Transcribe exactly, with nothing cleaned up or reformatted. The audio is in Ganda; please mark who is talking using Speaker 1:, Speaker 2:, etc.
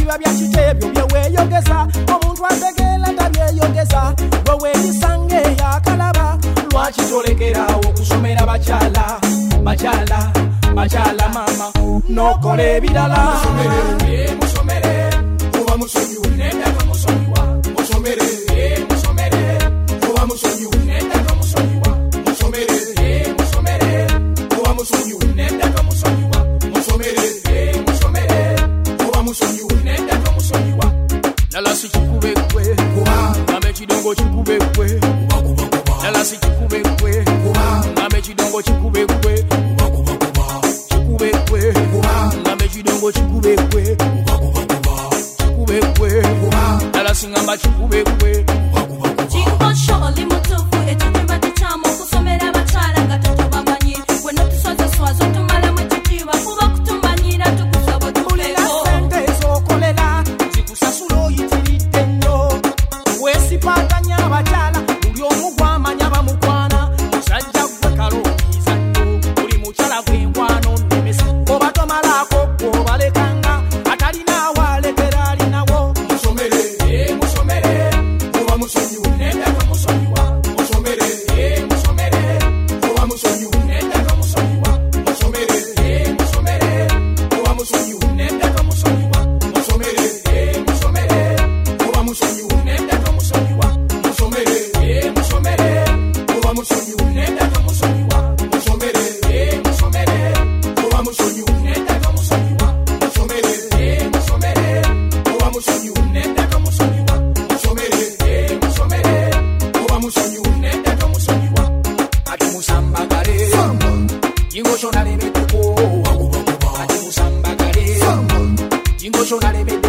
Speaker 1: biba bya kitebyo byeweyogeza omuntu ategeera tabyeyogeza gwe weeyisange yakalaba lwaki tolekerawo okusomera bakyala bakyala bakyala mama nokola ebirala musomere musomere kuba musonyiwa nendaka musonyiwa musomere musomere kuba musonyiwa nendaka musonyiwa musomere musomere kuba musonyiwa nendaka musonyiwa musomere musomere kuba musonyiwa nendaka musonyiwa lala sikikube kwe kuba ngambe kidongo kikube kwe lala sikikube kwe kuba ngambe kidongo kikube kwe kikube kwe ngambe kidongo kikube kwe kikube kwe lala singamba kikube kwe
Speaker 2: Jingo sholi mutufu etutimba tuchamu kusomera bakyala nga tutubamanyi weno tusoze swazo tumala mu kitiibwa kuba kutumanyira tukusaba tupeko
Speaker 1: sente ezokolera zikusasula oyitiridde nnyo weesipaganya abakyala buli omu gwamanya bamukwana musajja gwe kalooyiza nnyo buli mukyala gwengwano nnemesa oba tomalaako gwobalekanga atalinaawo alekera alinawo musomere musomere kuba musonyiwa nendaka musonyiwa musomere musomere kuba musonyiwa nendaka musonyiwa musomere musomere kuba musonyiwa nendaka musonyiwa musomere musomere kuba musonyiwa nendaka musonyiwa musomere musomere kuba musonyiwa nendaka musonyiwa musomere musomere kuba musonyiwa nendaka musonyiwa musomere musomere kuba musonyiwa nendaka musonyiwa musomere musomere kuba musonyiwa nendaka musonyiwa ati musambagale jingo shonale beteko ati musambagale jingo shonale beteko